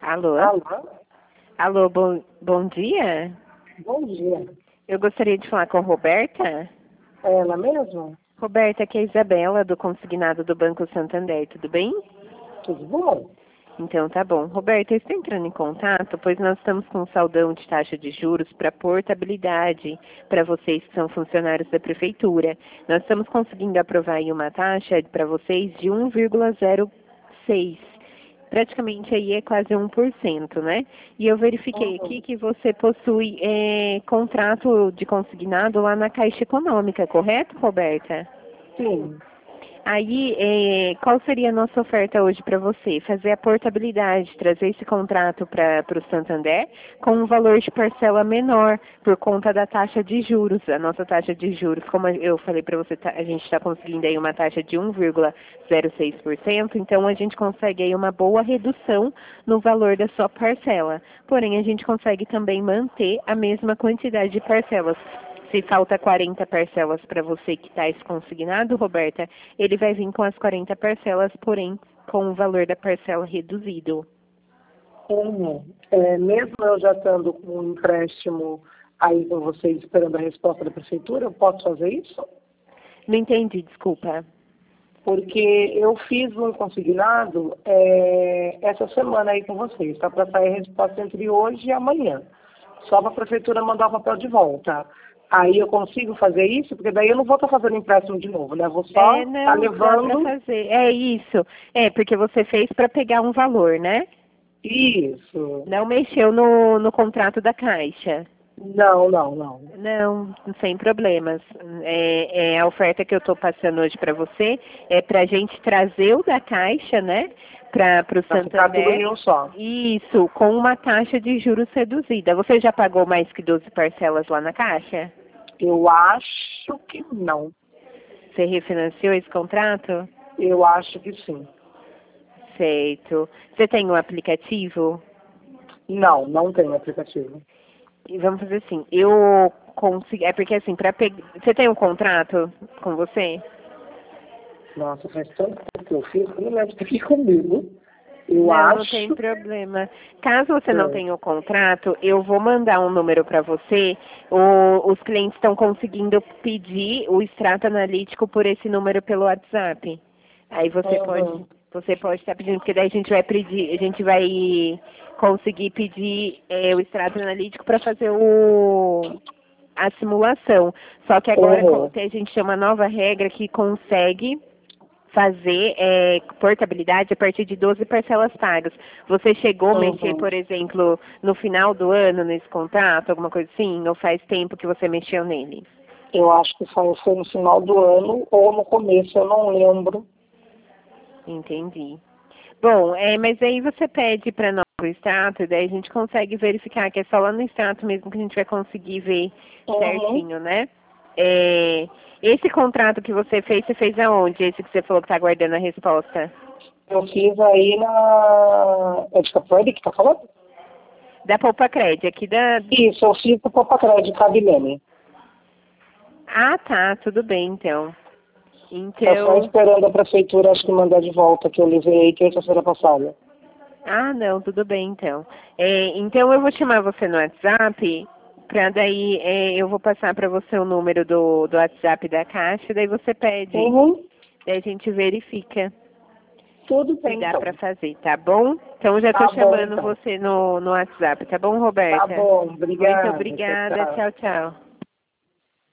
Alô? Alô? Alô, bom dia? Bom dia. Eu gostaria de falar com a Roberta. É ela mesma? Roberta, aqui é a Isabela, do consignado do Banco Santander, tudo bem? Tudo bom? Então tá bom. Roberta, eu estou entrando em contato, pois nós estamos com um saldão de taxa de juros para portabilidade para vocês que são funcionários da Prefeitura. Nós estamos conseguindo aprovar aí uma taxa para vocês de 1,06. Praticamente aí é quase 1%, né? E eu verifiquei aqui que você possui contrato de consignado lá na Caixa Econômica, correto, Roberta? Sim. Aí, qual seria a nossa oferta hoje para você? Fazer a portabilidade, trazer esse contrato para o Santander com um valor de parcela menor por conta da taxa de juros. A nossa taxa de juros, como eu falei para você, a gente está conseguindo aí uma taxa de 1,06%, então a gente consegue aí uma boa redução no valor da sua parcela. Porém, a gente consegue também manter a mesma quantidade de parcelas. Se falta 40 parcelas para você que está consignado, Roberta, ele vai vir com as 40 parcelas, porém com o valor da parcela reduzido. Mesmo eu já estando com um empréstimo aí com vocês esperando a resposta da prefeitura, eu posso fazer isso? Não entendi, desculpa. Porque eu fiz um consignado essa semana aí com vocês. Está para sair a resposta entre hoje e amanhã. Só para a prefeitura mandar o papel de volta. Aí eu consigo fazer isso, porque daí eu não vou estar fazendo empréstimo de novo, né? Vou só estar levando. Dá pra fazer. É isso. É, porque você fez para pegar um valor, né? Isso. Não mexeu no contrato da Caixa. Não. Não, sem problemas. A oferta que eu estou passando hoje para você é para a gente trazer o da Caixa, né? Para o Santander. Tudo em um só. Isso, com uma taxa de juros reduzida. Você já pagou mais que 12 parcelas lá na Caixa? Eu acho que não. Você refinanciou esse contrato? Eu acho que sim. Certo. Você tem um aplicativo? Não tenho aplicativo. E vamos fazer assim, eu consigo. É porque assim, para pegar. Você tem um contrato com você? Nossa, faz tanto tempo que eu fiz, eu não lembro de aqui comigo. Não tem problema. Caso você não tenha o contrato, eu vou mandar um número para você. Os clientes estão conseguindo pedir o extrato analítico por esse número pelo WhatsApp. Aí você pode estar pedindo, porque daí a gente vai conseguir pedir o extrato analítico para fazer a simulação. Só que agora a gente tem uma nova regra que consegue fazer portabilidade a partir de 12 parcelas pagas. Você chegou a mexer, por exemplo, no final do ano nesse contrato, alguma coisa assim? Ou faz tempo que você mexeu nele? Eu acho que foi no final do ano ou no começo, eu não lembro. Entendi. Bom, mas aí você pede para nós o extrato, e daí a gente consegue verificar que é só lá no extrato mesmo que a gente vai conseguir ver certinho, né? Esse contrato que você fez aonde? Esse que você falou que está aguardando a resposta? Eu fiz aí na... É de Capoeira que tá falando? Da Poupa Cred, aqui da... Isso, eu fiz da Poupa Cred, Cabilene. Ah, tá, tudo bem, então. Eu só esperando a prefeitura, acho que mandar de volta, que eu levei aí terça-feira passada. Ah, não, tudo bem, então. Então eu vou chamar você no WhatsApp, para daí eu vou passar para você o número do WhatsApp da Caixa, daí você pede. Daí a gente verifica. Tudo se bem, dá então. para fazer, tá bom? Então já estou chamando você no WhatsApp, tá bom, Roberta? Tá bom, obrigada. Muito obrigada, tchau, tchau.